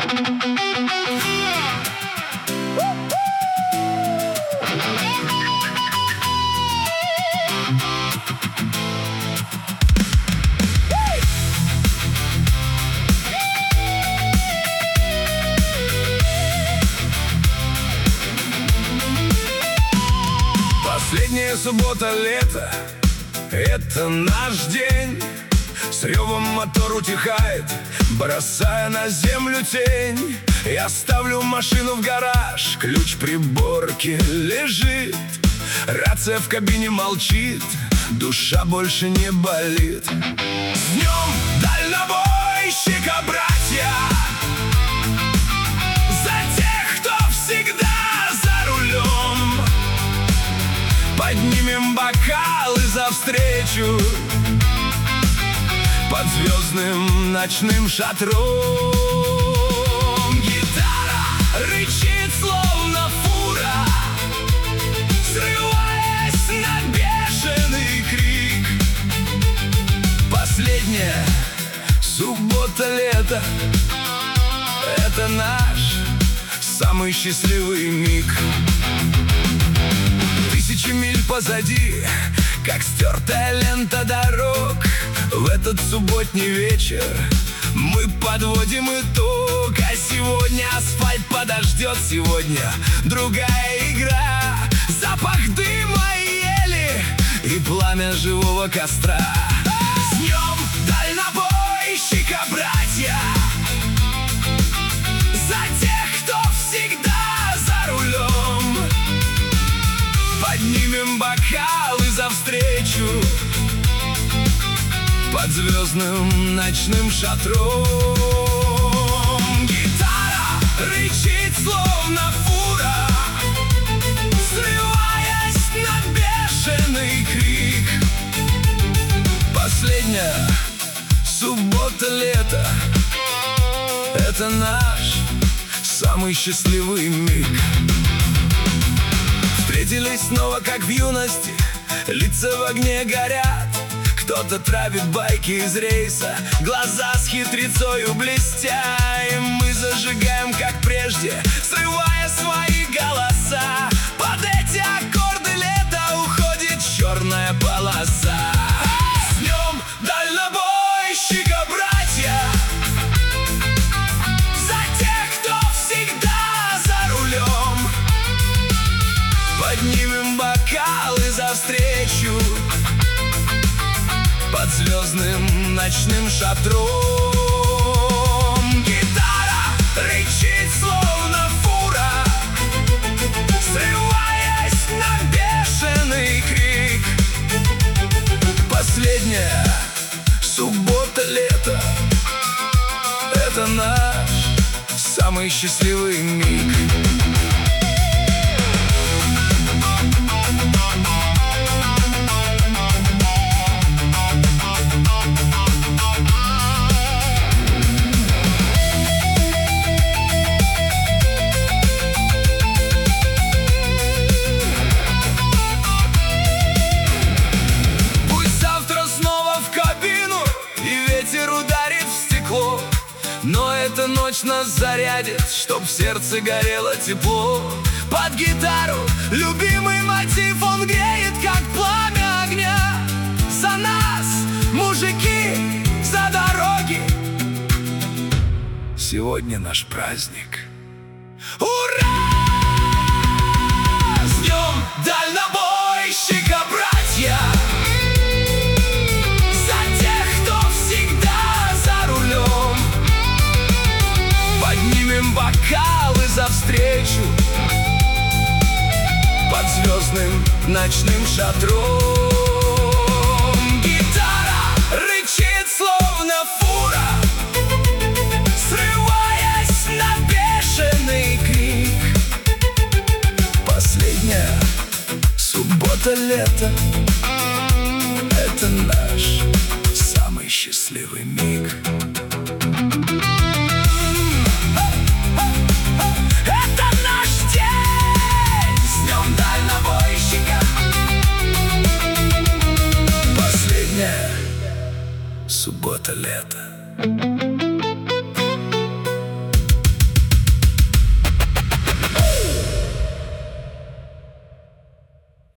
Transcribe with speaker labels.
Speaker 1: Последняя суббота лета — это наш день. С ревом мотор утихает, бросая на землю тень. Я ставлю машину в гараж, ключ приборки лежит. Рация в кабине молчит, душа больше не болит. С днем дальнобойщика, братья! За тех, кто всегда за рулем. Поднимем бокалы за встречу под звездным ночным шатром. Гитара рычит, словно фура, срываясь на бешеный крик. Последняя суббота лета — это наш самый счастливый миг. Тысячи миль позади, как стертая лента дорог. В этот субботний вечер мы подводим итог. А сегодня асфальт подождет, сегодня другая игра. Запах дыма и ели и пламя живого костра. С днем дальнобойщика, братья! За тех, кто всегда за рулем. Поднимем бокалы за встречу под звездным ночным шатром. Гитара рычит, словно фура, срываясь на бешеный крик. Последняя суббота лета — это наш самый счастливый миг. Встретились снова, как в юности, лица в огне горят. Кто-то травит байки из рейса, глаза с хитрецою блестя. И мы зажигаем, как прежде, срывая свои голоса. Под эти аккорды лета уходит черная полоса. С днем дальнобойщика, братья! За тех, кто всегда за рулем. Поднимем бокалы за встречу под звездным ночным шатром. Гитара рычит, словно фура, срываясь на бешеный крик. Последняя суббота лета — это наш самый счастливый миг. Но эта ночь нас зарядит, чтоб в сердце горело тепло. Под гитару любимый мотив, он греет, как пламя огня. За нас, мужики, за дороги. Сегодня наш праздник. Ура! С днем дальнобойщика, братья! Бокалы за встречу под звездным ночным шатром. Гитара рычит, словно фура, срываясь на бешеный крик. Последняя суббота лета — это наш самый счастливый миг. Суббота лета.